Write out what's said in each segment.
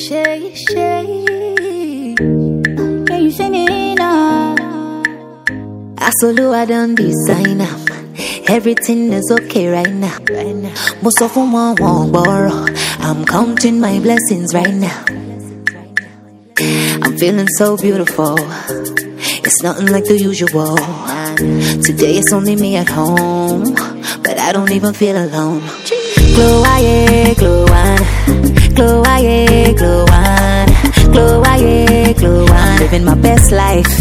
Shay, Shay, can you see me now? I done design up. Everything is okay right now. Most of them won't borrow. I'm counting my blessings right now. I'm feeling so beautiful. It's nothing like the usual. Today it's only me at home, but I don't even feel alone. Glow, aye, glow on. Glow, aye, glow on. Glow, aye, glow on. Living my best life.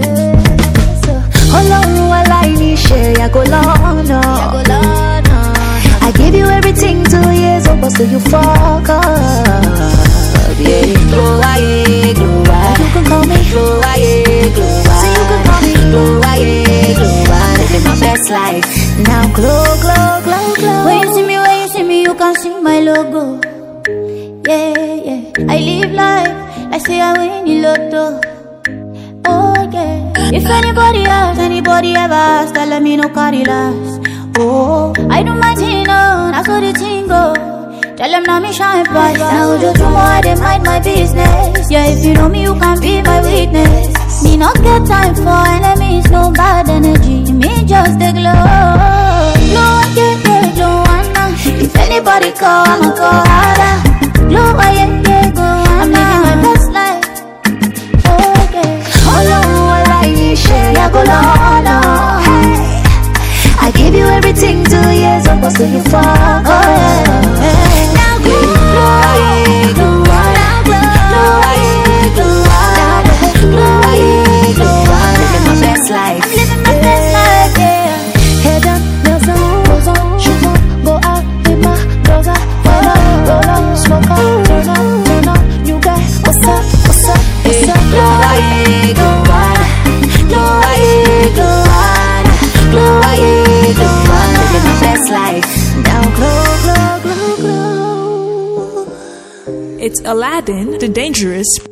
Ọlọ́run aláìníṣẹ́ yàgò lọ́nà. I gave you everything 2 years ago, so you fuck up. Yeah. Glow, aye, glow on. You can call me glow, aye, glow on. So you can call me glow, aye, glow on. Living my best life. Now glow, glow, glow, glow. When you see me, you can see my logo. Yeah, yeah. I live life like say I win the lotto. Oh yeah. If anybody ever ask, tell me no carry last. Oh, I do my thing, no, that's what the thing go. Tell them now me shine bright. Now just tomorrow I dey mind my business. Yeah, if you know me, you can be my witness. Me not get time for enemies, no bad energy. Me just the glow. Glow, yeah, yeah, glow, Anna. If anybody call, I'ma go harder. Glow, yeah, yeah, go, I'm living my best life. Oh yeah. Ọlọ́run aláìníṣẹ́ yàgò lọ́nà. I gave you everything 2 years ago, so you fuck up. Now glow, aye, glow on. Glow, aye, glow on. Glow, aye, glow on. Living my best life. I'm living my best life, yeah. Head down, nails on, goes on, shoes on, go out with my dogs out. Roll up, smoke up, turn up, you got what's up, what's up, what's up. Glow, aye, glow on. Glow, aye, glow on. Glow, aye, glow on. Living my best life. Now glow, glow, glow, glow. It's Aladdin, the Dangerous